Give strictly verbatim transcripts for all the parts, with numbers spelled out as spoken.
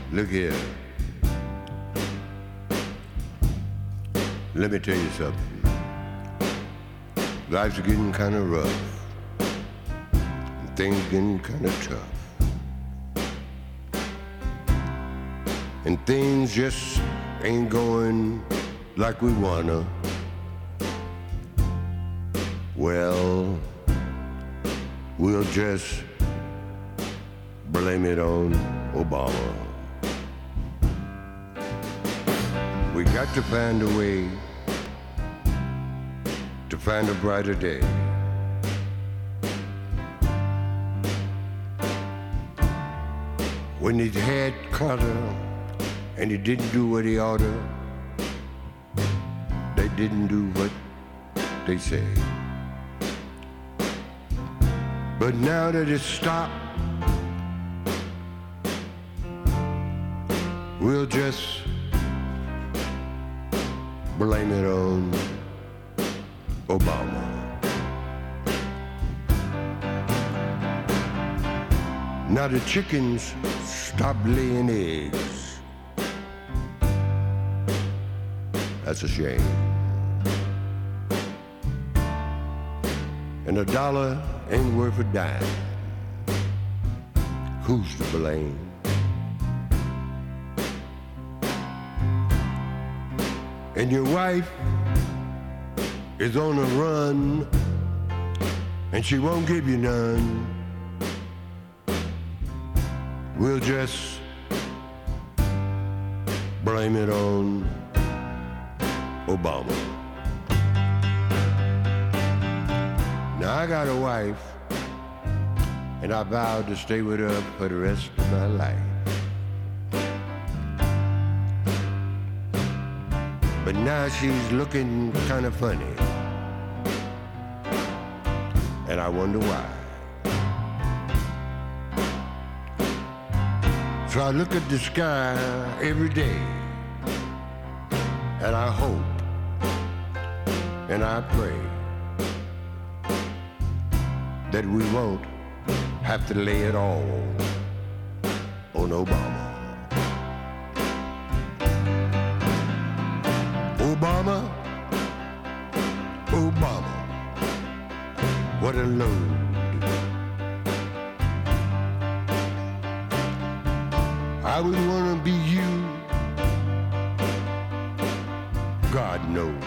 Look here. Let me tell you something. Life's getting kind of rough. And things getting kind of tough. And things just ain't going like we wanna. Well, we'll just blame it on Obama. We got to find a way to find a brighter day. When he had Carter and he didn't do what he oughta, they didn't do what they say. But now that it's stopped, we'll just blame it on Obama. Now the chickens stopped laying eggs. That's a shame. And a dollar ain't worth a dime. Who's to blame? And your wife is on a run, and she won't give you none. We'll just blame it on Obama. Now I got a wife, and I vowed to stay with her for the rest of my life. But now she's looking kind of funny, and I wonder why. So I look at the sky every day, and I hope, and I pray that we won't have to lay it all on Obama. Obama, Obama, what a load. I would want to be you, God knows.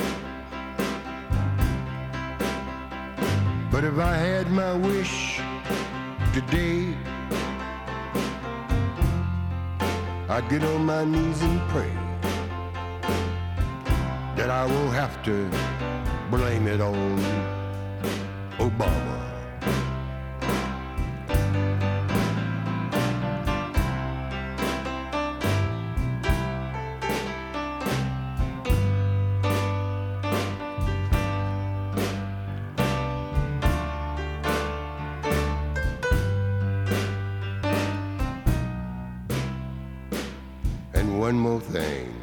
But if I had my wish today, I'd get on my knees and pray that I won't have to blame it on Obama. And one more thing.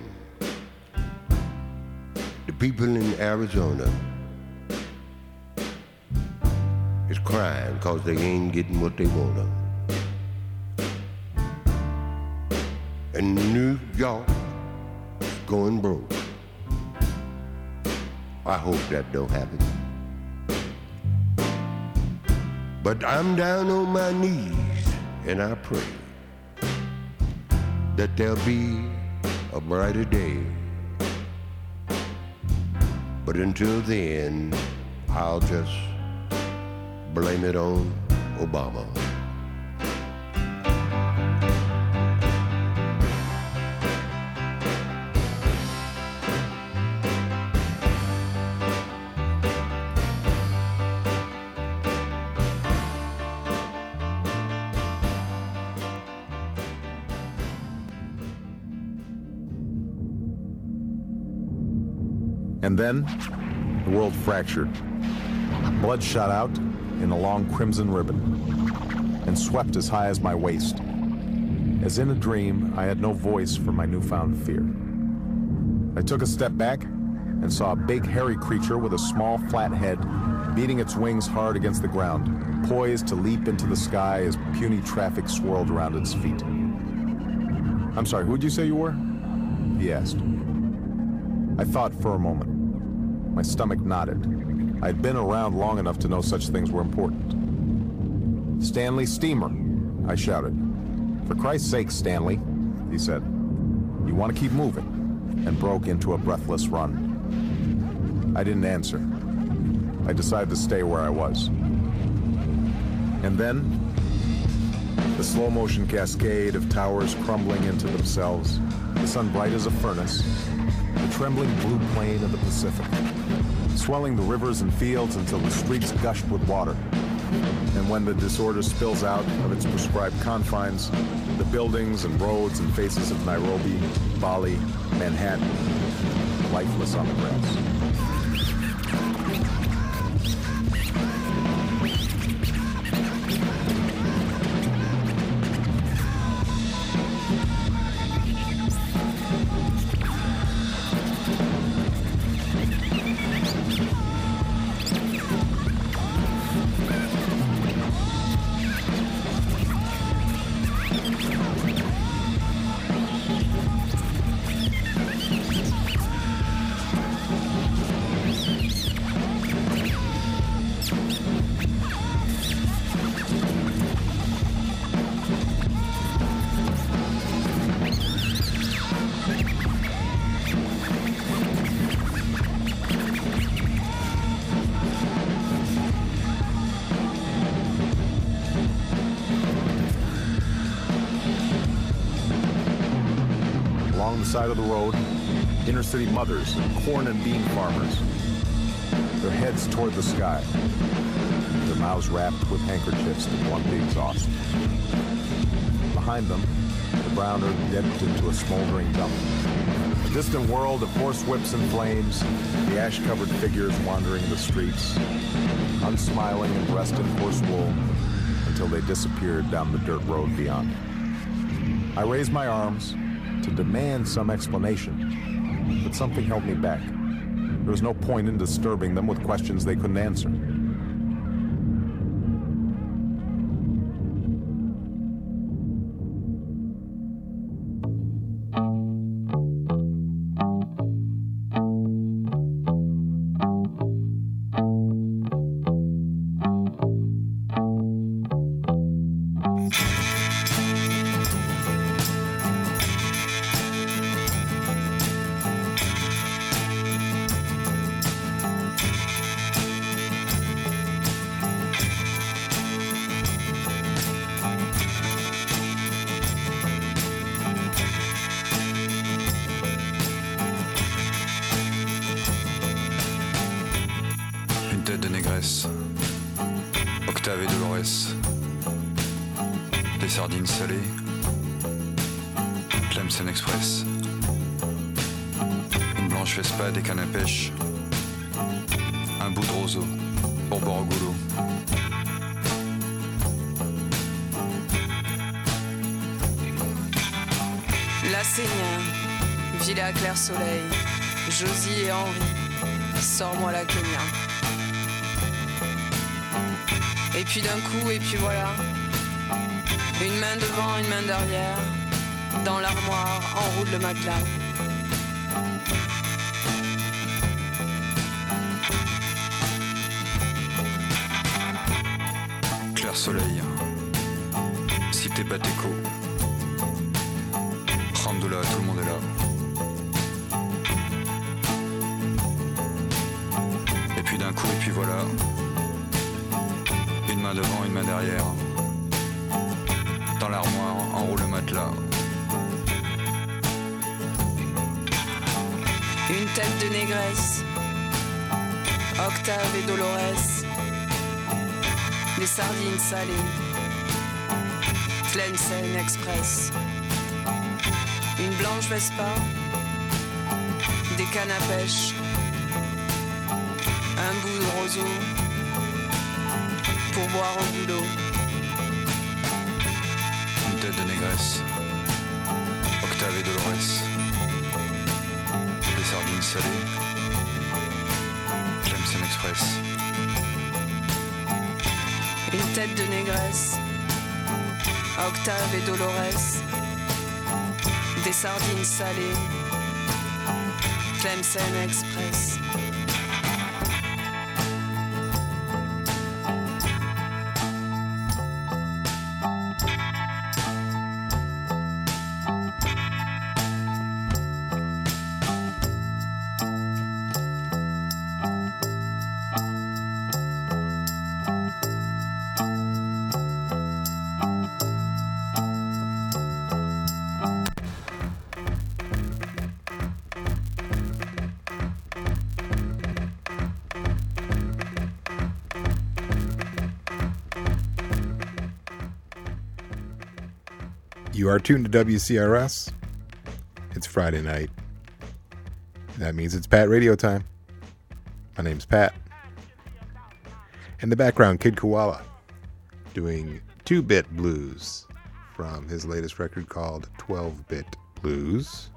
The people in Arizona is crying because they ain't getting what they want. And New York is going broke. I hope that don't happen. But I'm down on my knees and I pray that there'll be a brighter day. But until then, I'll just blame it on Obama. And then, the world fractured. Blood shot out in a long crimson ribbon and swept as high as my waist. As in a dream, I had no voice for my newfound fear. I took a step back and saw a big, hairy creature with a small, flat head beating its wings hard against the ground, poised to leap into the sky as puny traffic swirled around its feet. I'm sorry, who'd you say you were? He asked. I thought for a moment. My stomach nodded. I'd been around long enough to know such things were important. Stanley Steamer, I shouted. For Christ's sake, Stanley, he said. You want to keep moving? And broke into a breathless run. I didn't answer. I decided to stay where I was. And then, the slow-motion cascade of towers crumbling into themselves, the sun bright as a furnace, the trembling blue plain of the Pacific, swelling the rivers and fields until the streets gushed with water. And when the disorder spills out of its prescribed confines, the buildings and roads and faces of Nairobi, Bali, Manhattan, lifeless on the grass. Side of the road, inner-city mothers, corn and bean farmers, their heads toward the sky, their mouths wrapped with handkerchiefs to blunt the exhaust. Behind them, the brown earth dipped into a smoldering dump. A distant world of horsewhips and flames, the ash-covered figures wandering the streets, unsmiling and dressed in horse wool, until they disappeared down the dirt road beyond. I raised my arms to demand some explanation, but something held me back. There was no point in disturbing them with questions they couldn't answer. Octave et Dolores, des sardines salées, Tlemcen Express, une blanche Vespa, des cannes à pêche, un bout de roseau pour boire au goulot. La Seigneur, Villa Clair Soleil, Josie et Henri, sors-moi la Kenya. Et puis d'un coup, et puis voilà, une main devant, une main derrière, dans l'armoire, enroule le matelas. Clair Soleil, Cité Bateco, Ramdoula, tout le monde est là. Et puis d'un coup, et puis voilà, une main devant, une main derrière, dans l'armoire, enroule le matelas. Une tête de négresse, Octave et Dolores, des sardines salées, Tlemcen Express, une blanche Vespa, des cannes à pêche, un bout de roseau pour boire au boulot. Une tête de négresse, Octave et Dolores, des sardines salées, Tlemcen Express. Une tête de négresse, Octave et Dolores, des sardines salées, Tlemcen Express. You are tuned to W C R S. It's Friday night. That means it's Pat Radio time. My name's Pat. In the background, Kid Koala doing two-bit blues from his latest record called twelve-bit Blues.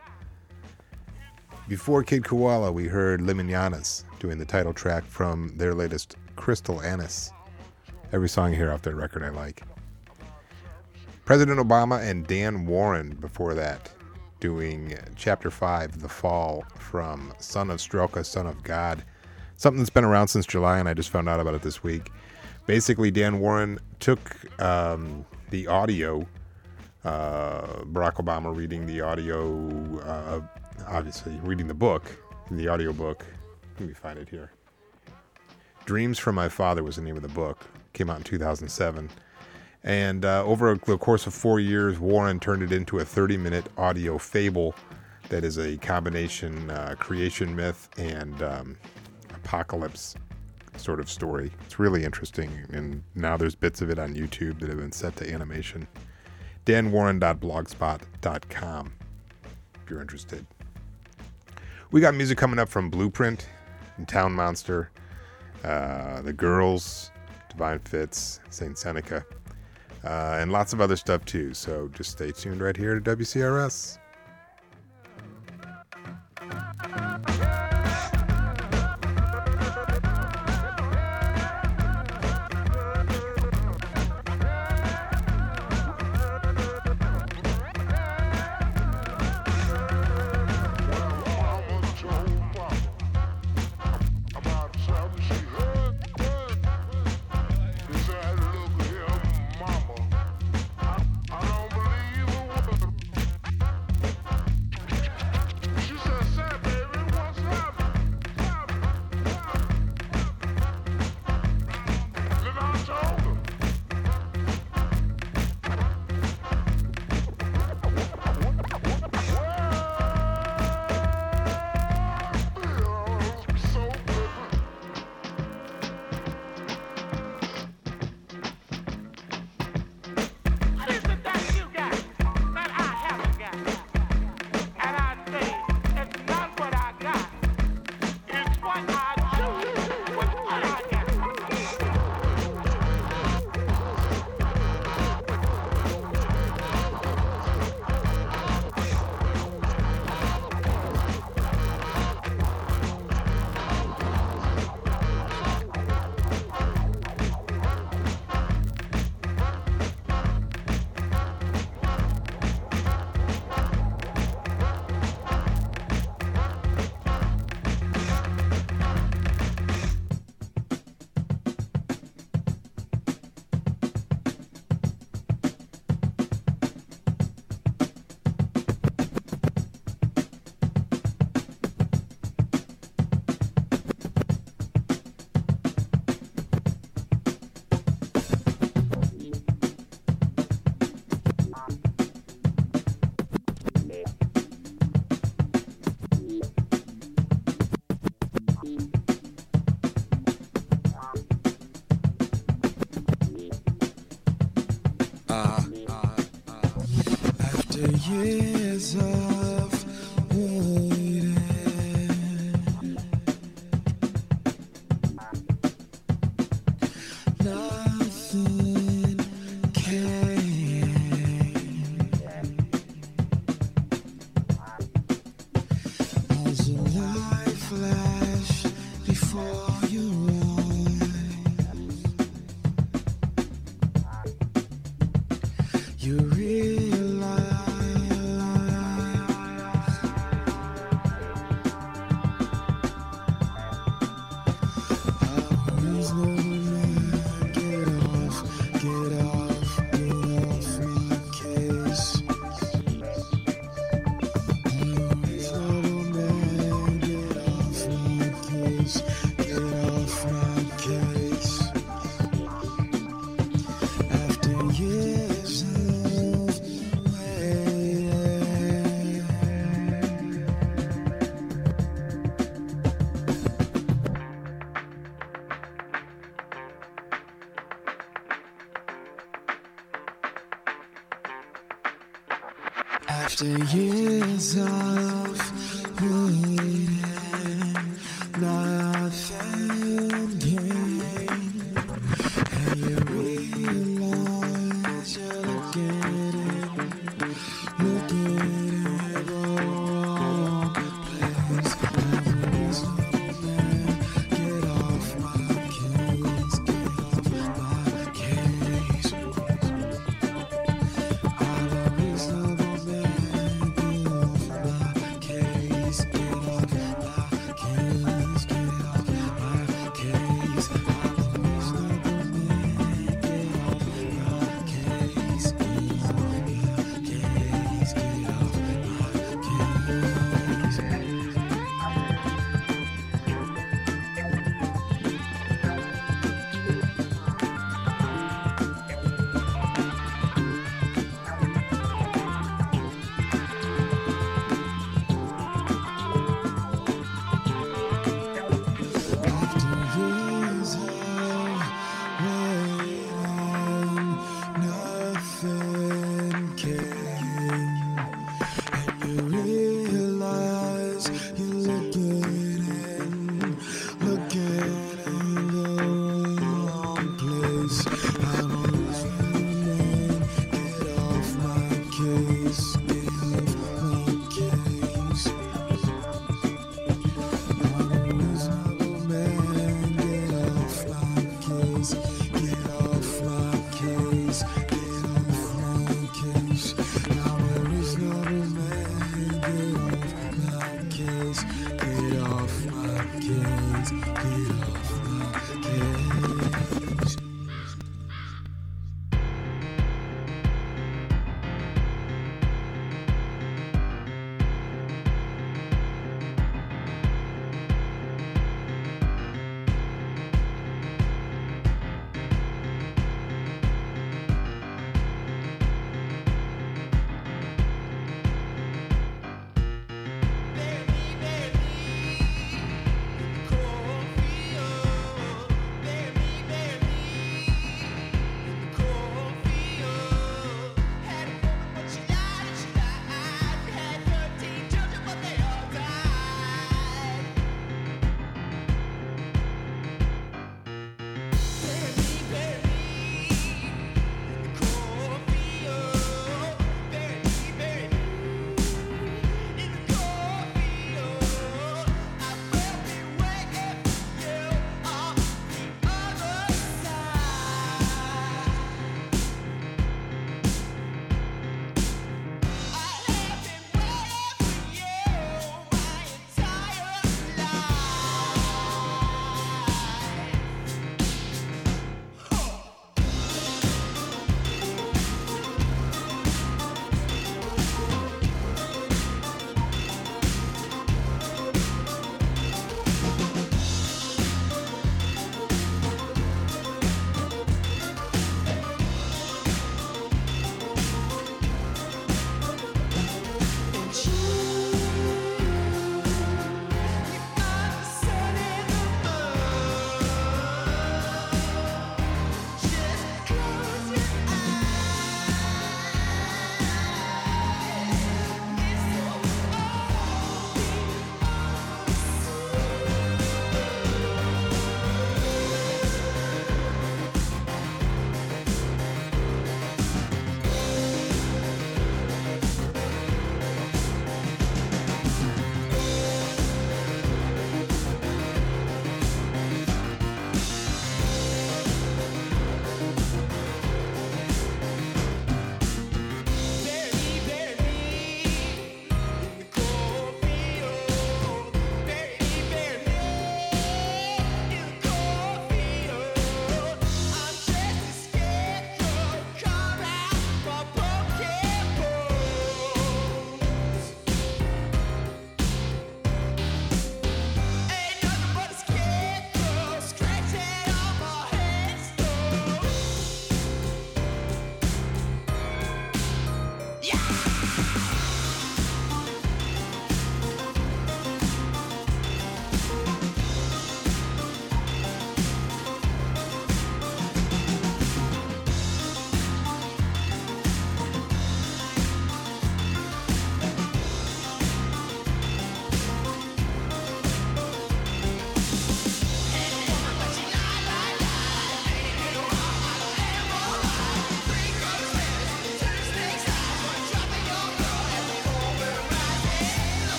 Before Kid Koala, we heard Liminianas doing the title track from their latest Crystal Anise. Every song here off that record I like. President Obama and Dan Warren before that, doing Chapter five, The Fall, from Son of Strelka, Son of God. Something that's been around since July, and I just found out about it this week. Basically, Dan Warren took um, the audio, uh, Barack Obama reading the audio, uh, obviously reading the book, the audio book. Let me find it here. Dreams from My Father was the name of the book. Came out in two thousand seven. And uh, over the course of four years, Warren turned it into a thirty-minute audio fable that is a combination uh, creation myth and um, apocalypse sort of story. It's really interesting, and now there's bits of it on YouTube that have been set to animation. dan warren dot blogspot dot com if you're interested. We got music coming up from Blueprint and Town Monster, uh, The Girls, Divine Fits, Saint Seneca. Uh, and lots of other stuff too, so just stay tuned right here to W C R S. Years of waiting, nothing came. As a light flashed before your eyes, you realize After years of waiting, nothing came, and you realize you're looking in, looking in the wrong place. I'm a reasonable man, get off my case, get off my case. I'm a reasonable man, get off my case, get off my case, get off my case. I'm a reasonable man, get off my case, get off my case, get off my After years of waiting, nothing came, and you realize you're looking in, looking in the wrong place. I'm a reasonable man, get off my case, get off my case. I'm a reasonable man, get off my case, get off my case, get off my case.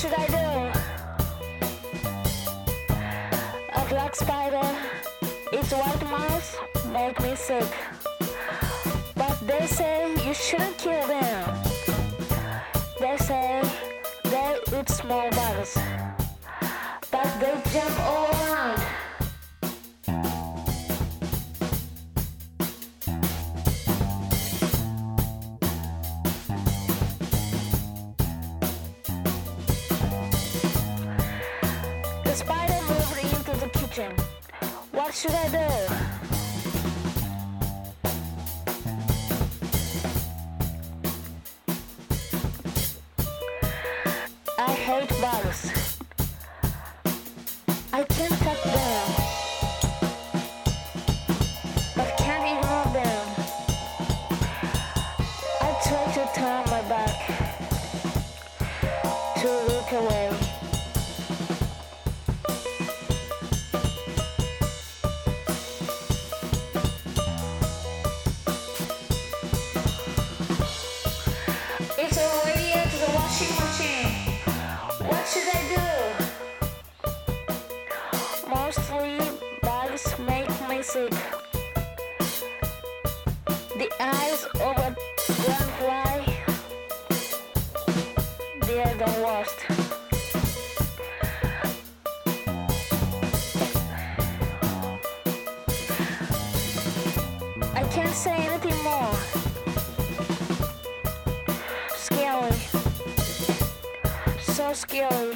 should I do? A black spider, its white mouse make me sick. But they say you shouldn't kill them. They say they eat small bugs, but they jump all around. The spider moved into the kitchen. What should I do? I hate bugs. I can't touch them, but can't ignore them. I try to turn my back to look away. It's already into the washing machine. What should I do? Mostly bugs make me sick. The eyes of a dragonfly, they are the worst. I can't say anything more. Scary. So scary.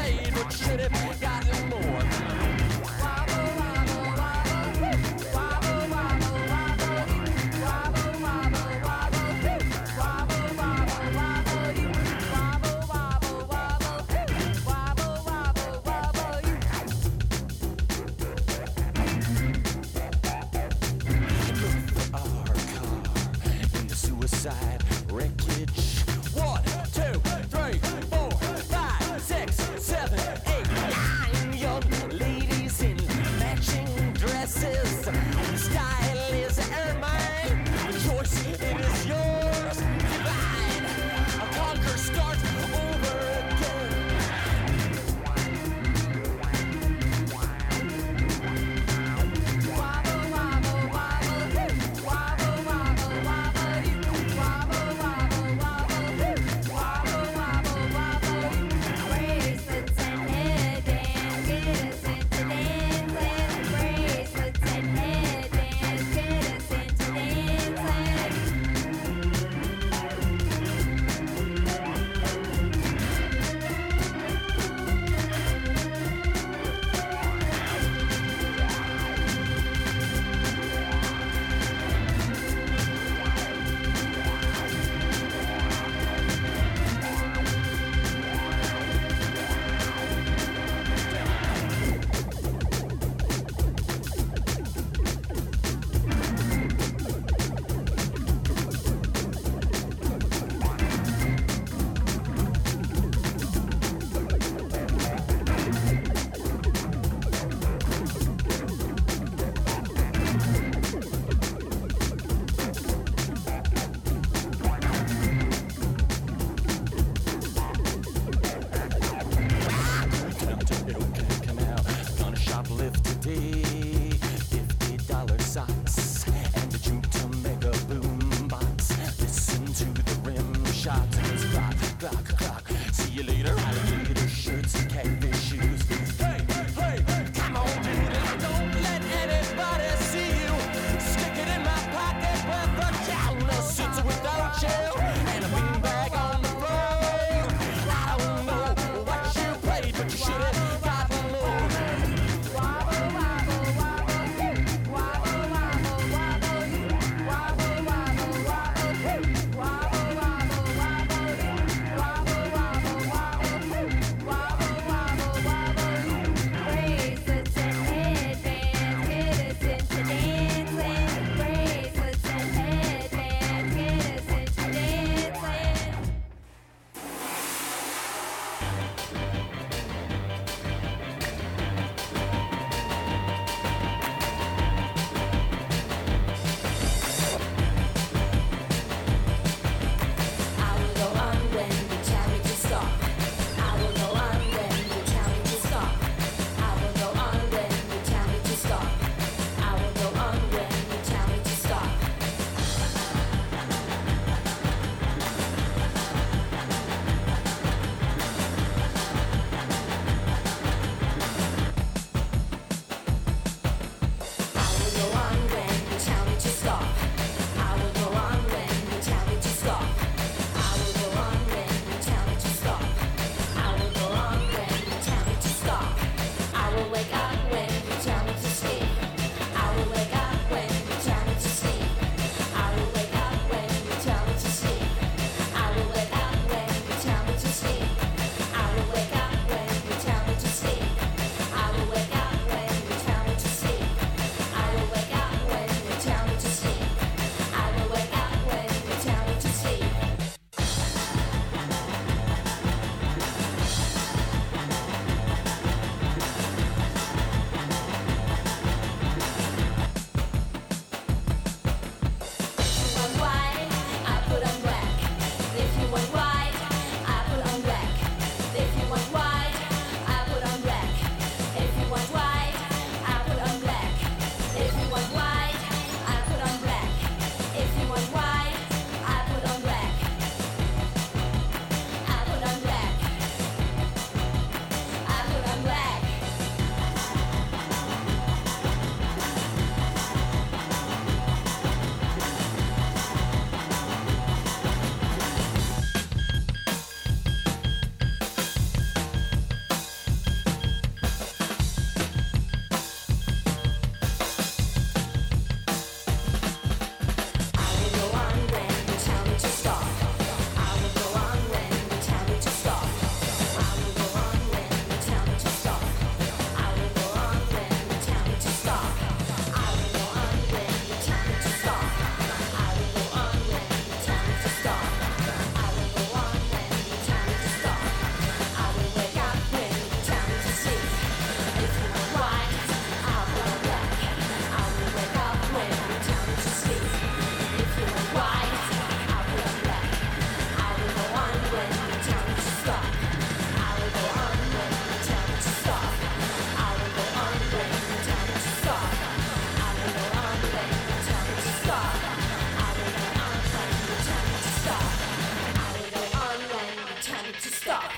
paid, but should have gotten more. Wobble, wobble, wobble, wobble, wobble, wobble, wobble, wobble, wobble, wobble, wobble, wobble, you. Wobble, wobble, wobble, wobble, wobble, wobble, you. Look for our car in the suicide wreckage. One, two, three, four, five, six, seven, eight, nine. stop. I will go on when you tell me to stop. I will go on when you tell me to stop.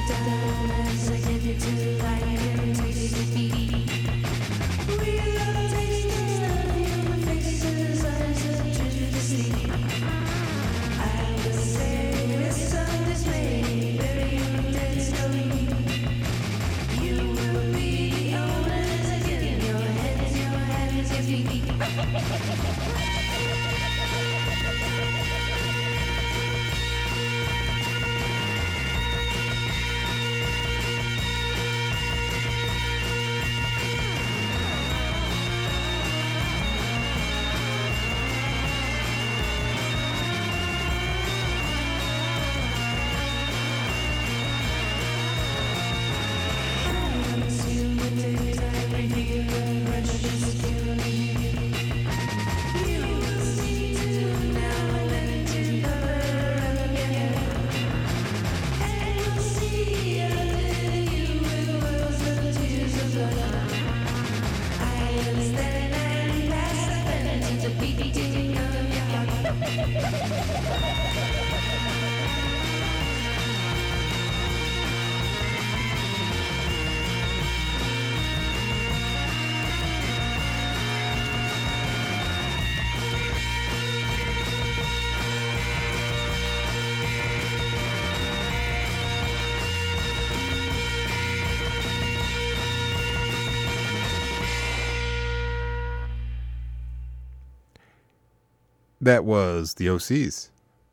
That was the O Cs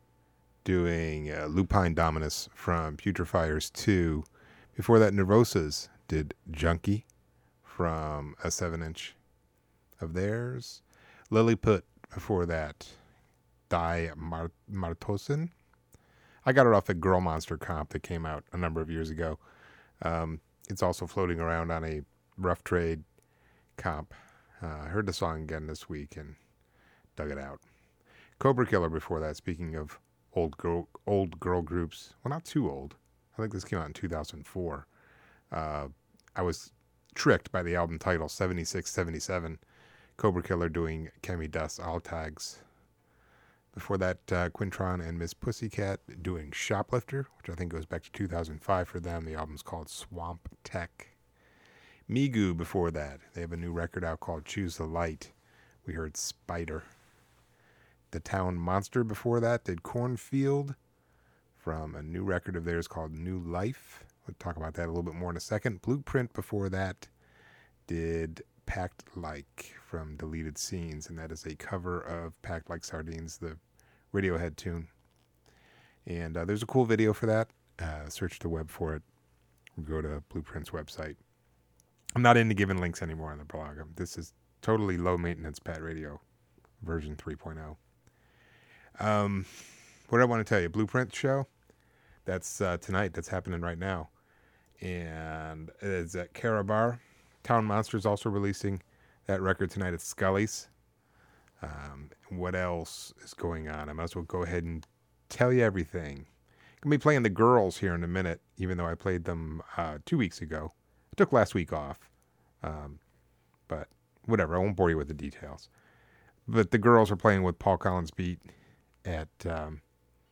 doing uh, Lupine Dominus from Putrefiers two. Before that, Nervosas did Junkie from a seven inch of theirs. Lilliput before that, Die Mar- Martosen. I got it off a Girl Monster comp that came out a number of years ago. Um, it's also floating around on a Rough Trade comp. Uh, I heard the song again this week and dug it out. Cobra Killer before that, speaking of old girl, old girl groups. Well, not too old. I think this came out in two thousand four. Uh, I was tricked by the album title, seventy-six seventy-seven. Cobra Killer doing Kemi Das Alltags. Before that, uh, Quintron and Miss Pussycat doing Shoplifter, which I think goes back to two thousand five for them. The album's called Swamp Tech. Migu before that. They have a new record out called Choose the Light. We heard Spider. The Town Monster before that did Cornfield from a new record of theirs called New Life. We'll talk about that a little bit more in a second. Blueprint before that did Packed Like from Deleted Scenes, and that is a cover of Packed Like Sardines, the Radiohead tune. And uh, there's a cool video for that. Uh, search the web for it. Go to Blueprint's website. I'm not into giving links anymore on the blog. This is totally low maintenance Pat Radio version three point oh. Um, what do I want to tell you? Blueprint show. That's uh, tonight. That's happening right now, and it's at Carabar. Town Monsters also releasing that record tonight at Scully's. Um, what else is going on? I might as well go ahead and tell you everything. I'm gonna be playing the Girls here in a minute, even though I played them uh, two weeks ago. I took last week off, um, but whatever. I won't bore you with the details. But the Girls are playing with Paul Collins Beat at um,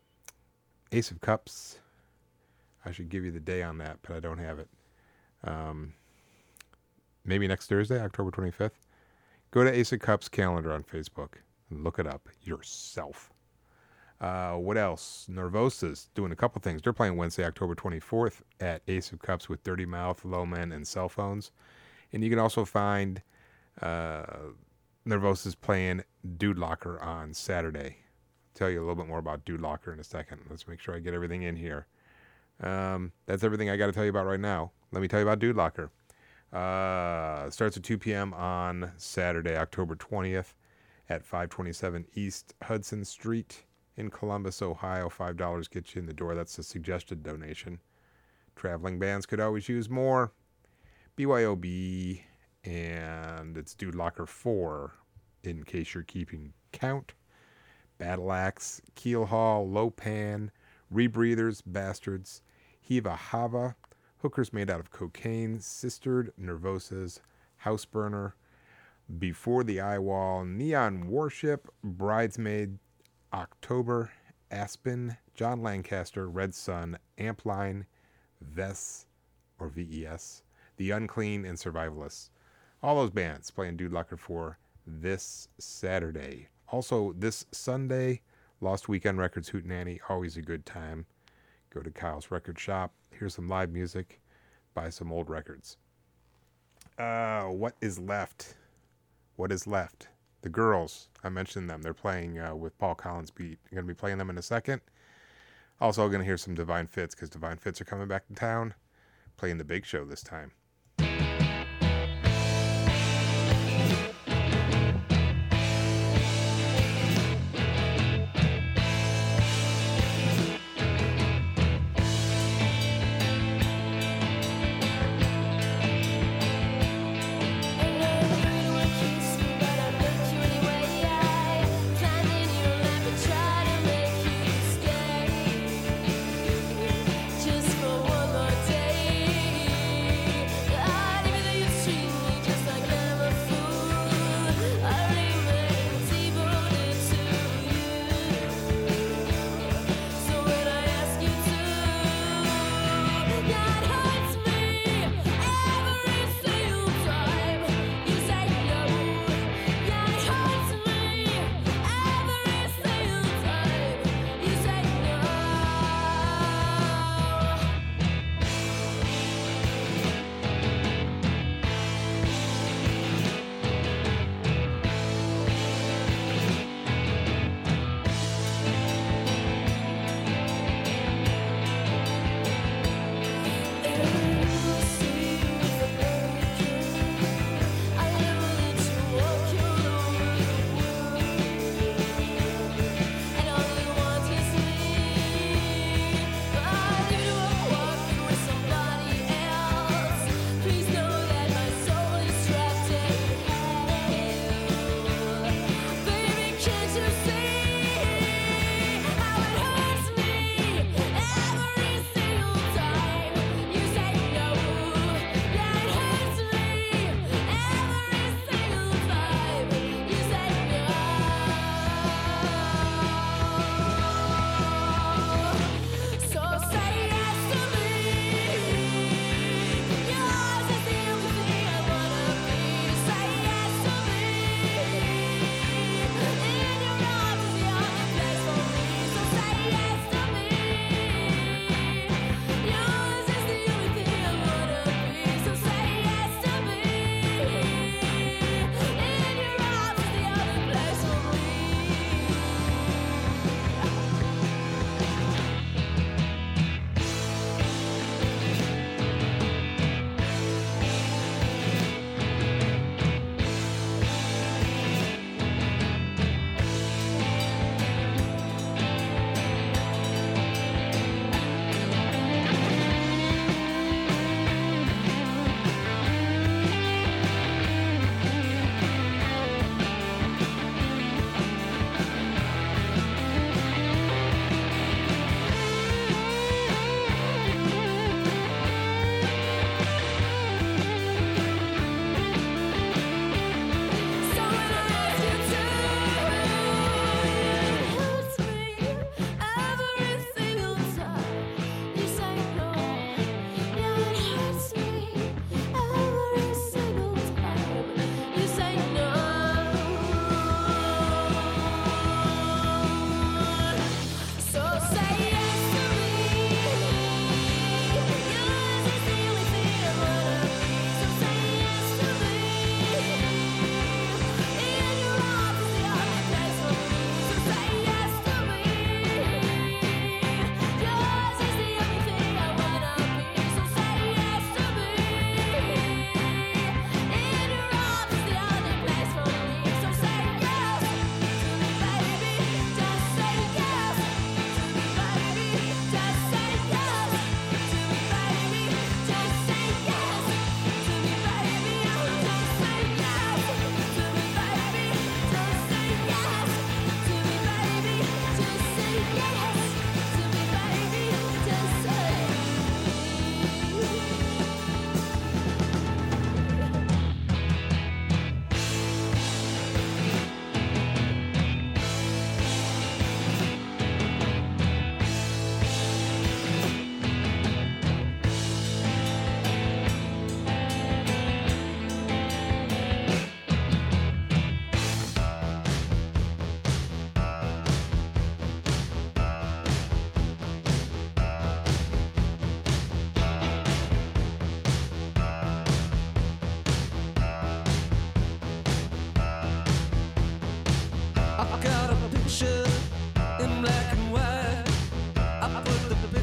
Ace of Cups. I should give you the day on that, but I don't have it. Um, maybe next Thursday, October twenty-fifth. Go to Ace of Cups calendar on Facebook and look it up yourself. Uh, what else? Nervosas doing a couple things. They're playing Wednesday, October twenty-fourth at Ace of Cups with Dirty Mouth, Low Men, and Cell Phones. And you can also find uh, Nervosas playing Dude Locker on Saturday. I'll tell you a little bit more about Dude Locker in a second. Let's make sure I get everything in here. Um, that's everything I got to tell you about right now. Let me tell you about Dude Locker. Uh, it starts at two p.m. on Saturday, October twentieth at five twenty-seven East Hudson Street in Columbus, Ohio. five dollars gets you in the door. That's a suggested donation. Traveling bands could always use more. B Y O B, and it's Dude Locker four, in case you're keeping count. Battle Axe, Keel Hall, Lopan, Rebreathers, Bastards, Hiva Hava, Hookers Made Out of Cocaine, Sistered, Nervosas, Houseburner, Before the Eye Wall, Neon Warship, Bridesmaid, October, Aspen, John Lancaster, Red Sun, Ampline, Ves, or V E S, The Unclean, and Survivalists. All those bands playing Dude Lucker for this Saturday. Also, this Sunday, Lost Weekend Records Hootenanny, always a good time. Go to Kyle's Record Shop, hear some live music, buy some old records. Uh, what is left? What is left? The Girls, I mentioned them. They're playing uh, with Paul Collins Beat. I'm going to be playing them in a second. Also, going to hear some Divine Fits, because Divine Fits are coming back to town, playing the big show this time. Just for one more day.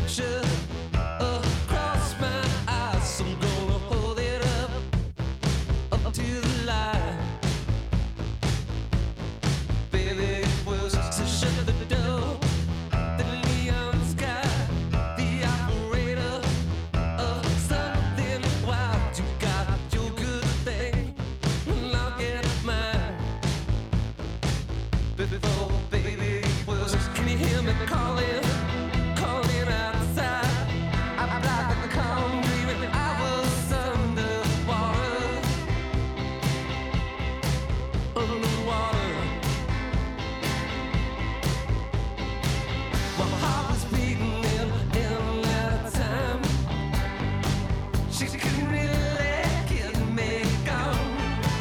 picture across my eyes. I'm gonna hold it up, up to the light. Baby, it was to shut the door. The neon sky, the operator of something wild. You got your good thing, and I'll get mine. Before, baby, it was, can you hear me calling, calling outside? I'm like a calm dreaming, I was underwater, underwater. My heart was beating in, in at a time. She couldn't really get me gone.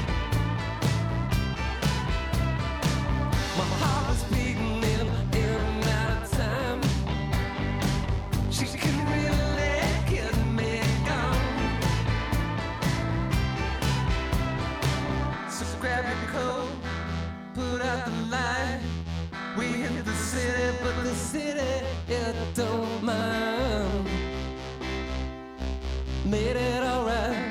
My heart was beating in, in at a time. She couldn't really get me gone. So grab your coat, put out the light. We hit the city, but the city, it don't mind. Made it alright.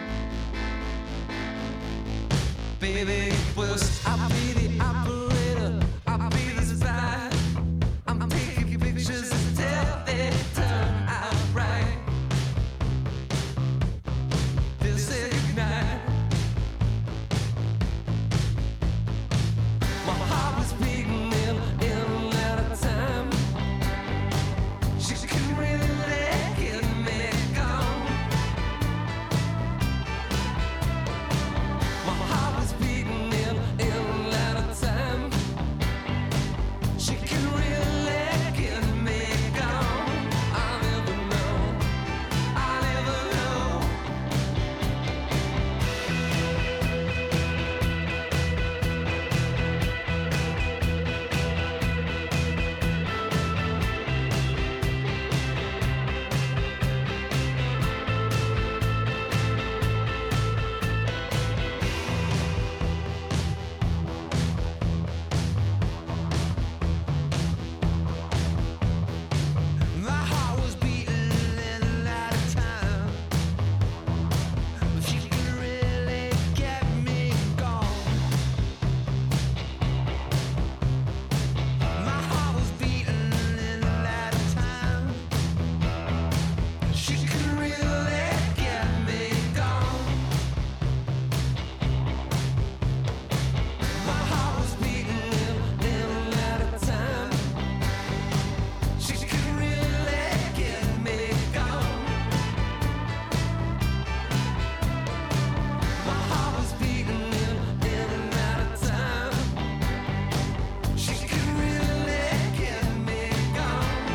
Baby, it was, I'll be the operator, I'll be the spy. I'm taking pictures until they turn out right. They'll say goodnight. My heart was beating in, in at a time. She couldn't really get me gone. My heart was beating in, in at a time. She couldn't really get me gone. I'll never know, I'll never know. My heart was beating in at a time. She could really get me gone. My heart was beating in at a time. She could really get me gone. My heart was beating in, in at a time. She could really get me gone. My heart was beating in, in at a time. She could really get me gone.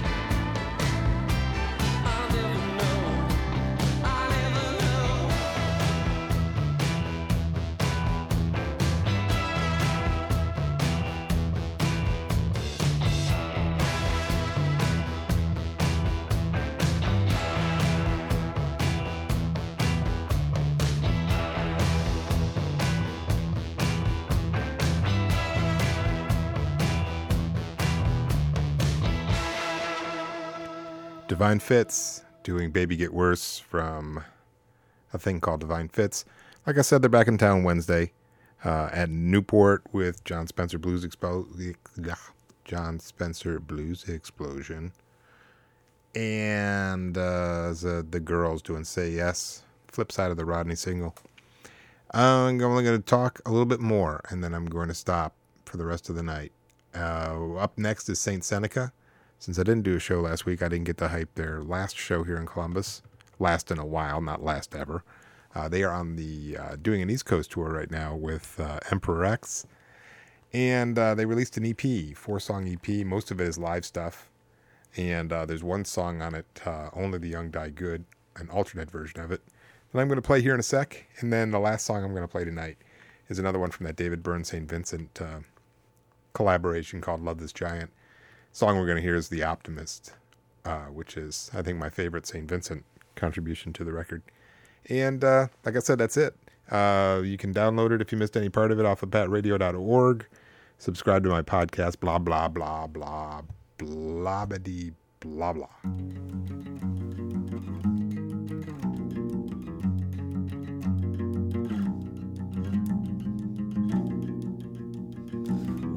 I'll never know, I'll never know. Divine Fits doing Baby Get Worse from a thing called Divine Fits. Like I said, they're back in town Wednesday uh, at Newport with John Spencer Blues Expo- John Spencer Blues Explosion. And uh, the, the girls doing Say Yes, flip side of the Rodney single. I'm only going to talk a little bit more, and then I'm going to stop for the rest of the night. Uh, up next is Saint Seneca. Since I didn't do a show last week, I didn't get to hype their last show here in Columbus. Last in a while, not last ever. Uh, they are on the uh, doing an East Coast tour right now with uh, Emperor X. And uh, they released an E P, four-song E P. Most of it is live stuff. And uh, there's one song on it, uh, Only the Young Die Good, an alternate version of it, that I'm going to play here in a sec. And then the last song I'm going to play tonight is another one from that David Byrne Saint Vincent uh, collaboration called Love This Giant. The song we're going to hear is The Optimist, uh, which is, I think, my favorite Saint Vincent contribution to the record. And uh, like I said, that's it. Uh, you can download it if you missed any part of it off of pat radio dot org. Subscribe to my podcast, blah, blah, blah, blah, blah, blah, blah, blah.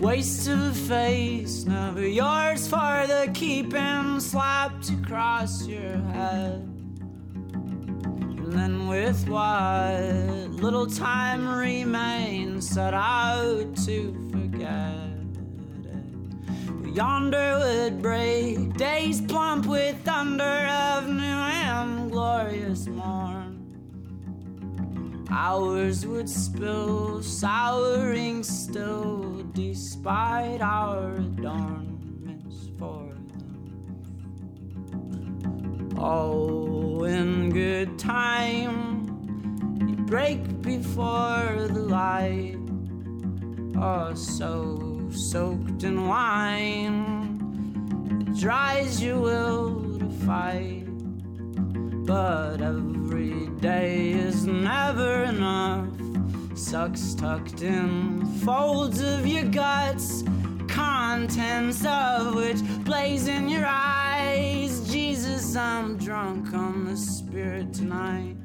waste of a face, never yours for the keeping, slapped across your head. And then with what little time remains, set out to forget it. Yonder would break days plump with thunder of new and glorious morn. Hours would spill, souring still, despite our adornments for them. Oh, in good time, you break before the light. Oh, so soaked in wine, it dries your will to fight. But every day is never enough. Sucks tucked in folds of your guts, contents of which blaze in your eyes. Jesus, I'm drunk on the Spirit tonight.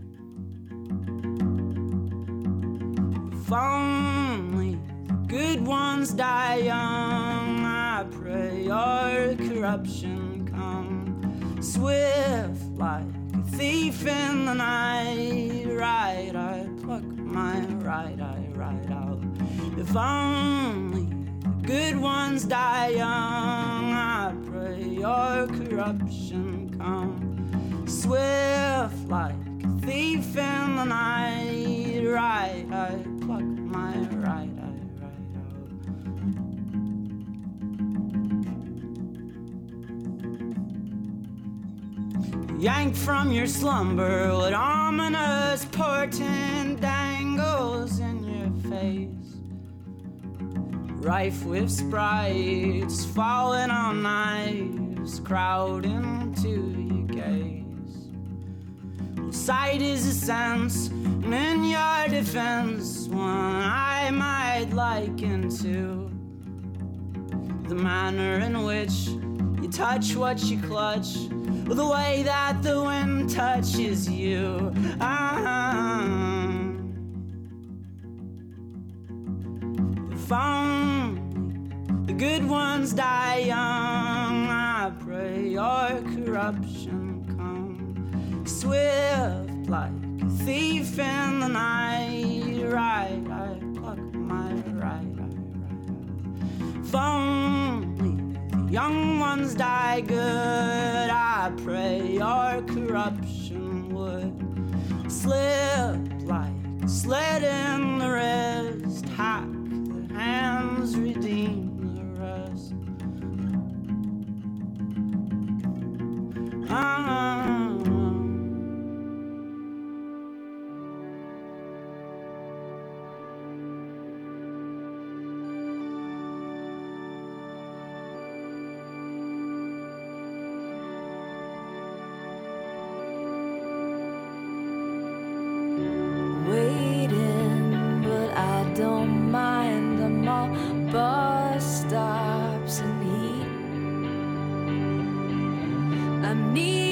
If only the good ones die young, I pray your corruption come swift like a thief in the night. Right, I pluck my right eye right out. If only the good ones die young, I pray your corruption come swift like a thief in the night. Right, I pluck my right eye right out. Yanked from your slumber, what ominous portent dangles in your face? Rife with sprites falling on knives, crowding to your gaze. Sight is a sense, and in your defense, one I might liken to the manner in which you touch what you clutch, the way that the wind touches you. Ah. If only the good ones die young, I pray your corruption come swift like a thief in the night. Right, I pluck my right eye right out. If only the young ones die good, I pray your corruption would slip like a slit in the wrist, hack the hands, redeem the rest. Ah. Waiting, but I don't mind. I'm all bus stops and heat. I'm needing